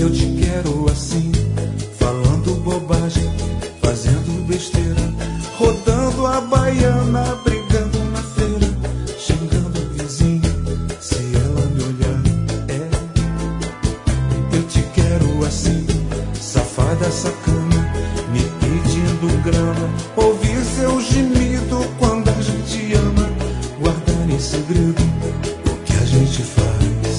Eu te quero assim, falando bobagem, fazendo besteira, rodando a baiana, brigando na feira, xingando o vizinho, se ela me olhar. Eu te quero assim, safada, sacana, me pedindo grana, ouvir seu gemido quando a gente ama, guardar em segredo o que a gente faz.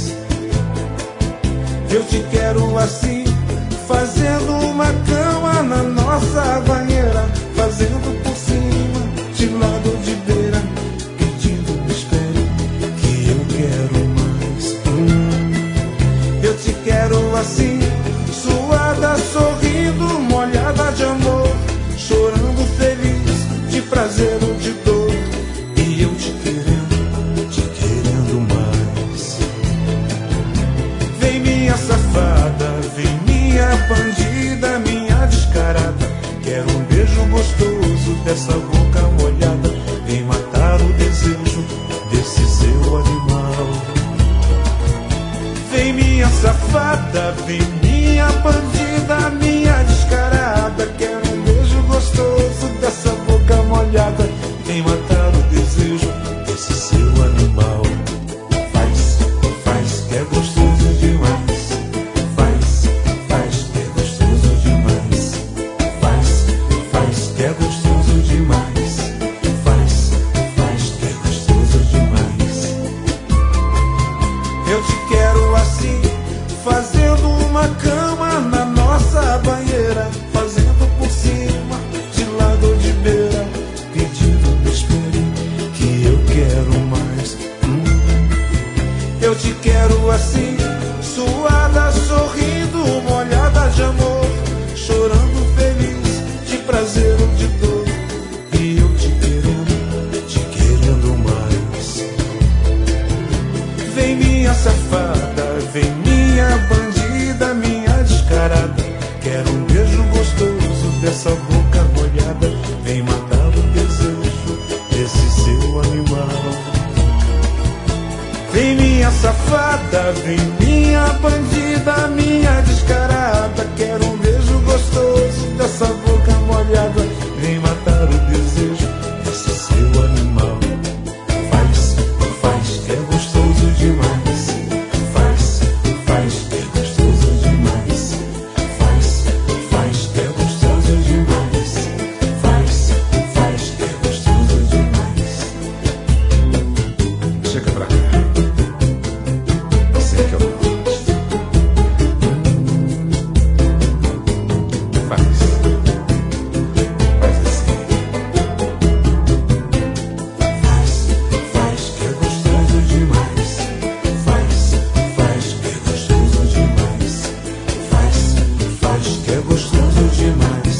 Eu te quero assim, fazendo uma cama na nossa banheira, fazendo por cima, de lado de beira, pedindo me espere, que eu quero mais. Eu te quero assim, suada, sorrindo, molhada de amor, chorando feliz, de prazer ou de dor, e eu te querendo mais. Vem minha safada, vem minha bandida, minha descarada, quero um beijo gostoso dessa boca molhada, vem matar o desejo desse seu animal. Vem minha safada, vem minha bandida, minha descarada, quero um beijo gostoso dessa boca molhada, vem matar o desejo desse seu animal. Faz que é gostoso demais, faz que é gostoso demais, faz que é gostoso demais, faz que é gostoso demais. Eu te quero assim, fazendo uma cama na nossa banheira, fazendo por cima, de lado ou de beira, pedindo me espere, que eu quero mais. Eu te quero assim, suada, sorrindo, molhada de amor, chorando feliz, de prazer ou de dor, e eu te querendo mais. Vem minha safada, vem minha bandida, minha descarada, quero um beijo gostoso dessa boca molhada, vem matar o desejo desse seu animal. Vem minha safada, vem minha bandida, minha descarada, quero um beijo gostoso dessa boca molhada, vem matar o desejo desse seu animal. Faz que é gostoso demais, faz que é gostoso demais, faz que é gostoso demais, faz que é gostoso demais. Chega pra cá. Você que eu gosto. Faz assim. Faz que é gostoso demais, faz que é gostoso demais, faz que é gostoso demais.